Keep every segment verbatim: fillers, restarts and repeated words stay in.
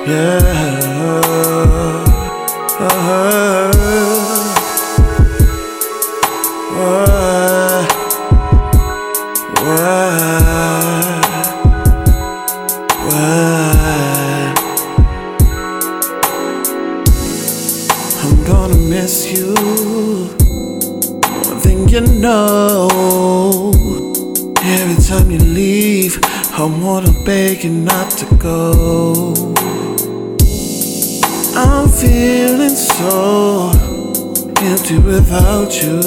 Yeah. Uh-huh. Why? Why? Why? I'm gonna miss you more than you know. Every time you leave, I wanna beg you not to go. I'm feeling so empty without you.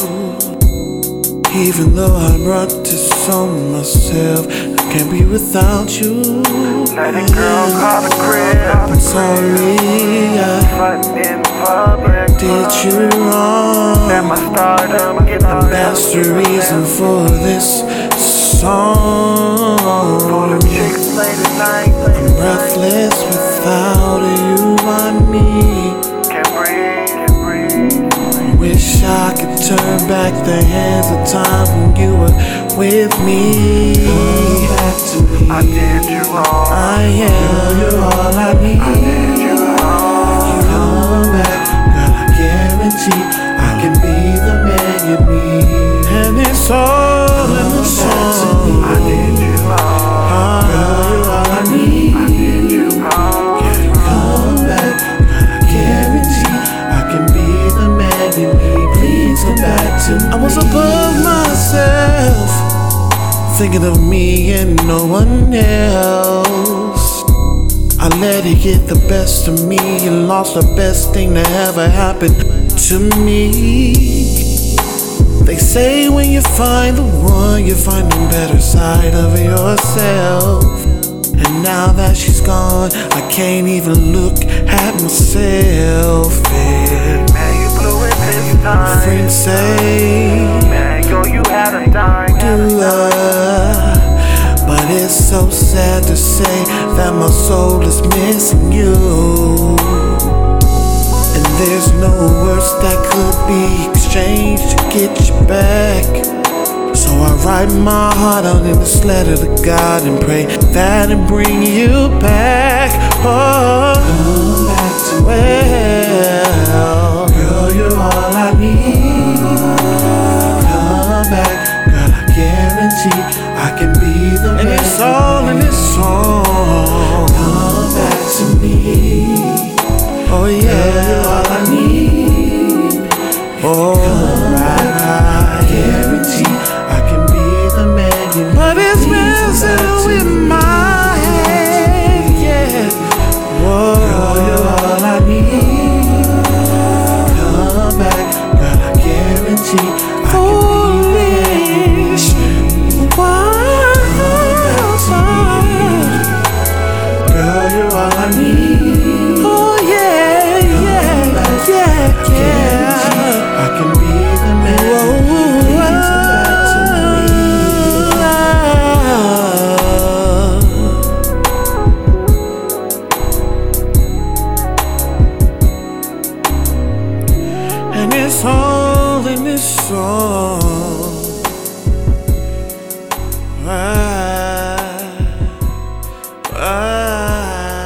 Even though I brought this on myself, I can't be without you. Let it girl call the crib. I'm sorry I did you wrong. Let my stardom get the And that's the reason for this song. For the chicks late at night. I'm breathless without you by me. Can't breathe, can't breathe. Wish I could turn back the hands of time when you were with me. Come back to me. I did you wrong. I am. You're all I need. I did you wrong. Come back, girl, I guarantee I can be the man you need. And it's all in the song. I did you wrong. Girl, you're all I need. I did you wrong. Come back, girl, I guarantee I can be the man you need. Please come back to me. I was above myself, thinking of me and no one else. I let it get the best of me and lost the best thing that ever happened to me. They say when you find the one, you find the better side of yourself. And now that she's gone, I can't even look at myself. Yeah. Man, you blew it this time. Friends say, Man, yo, you had a dime. do I? But it's so sad to say that my soul is missing you. And there's no words that could be exchanged to get you back. So I write my heart out in this letter to God and pray that it bring you back. Oh, come back to well, girl, you're all I need. Come back, girl, I guarantee I can be the man. And it's all in this song. Come back to me. Oh yeah, girl, you're all I need. Oh, come back, I guarantee I can be the man you need. But it's messing with my head, yeah. Whoa, girl, you're all I need. Come back, girl, I guarantee I can be the man you need. Girl, you're all I need. Oh yeah, yeah, yeah, yeah. I can be the man. Please come back to me. And it's all in this song. Why? Why?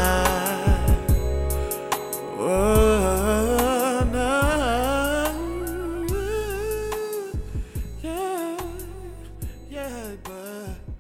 Oh, no. Yeah, yeah, but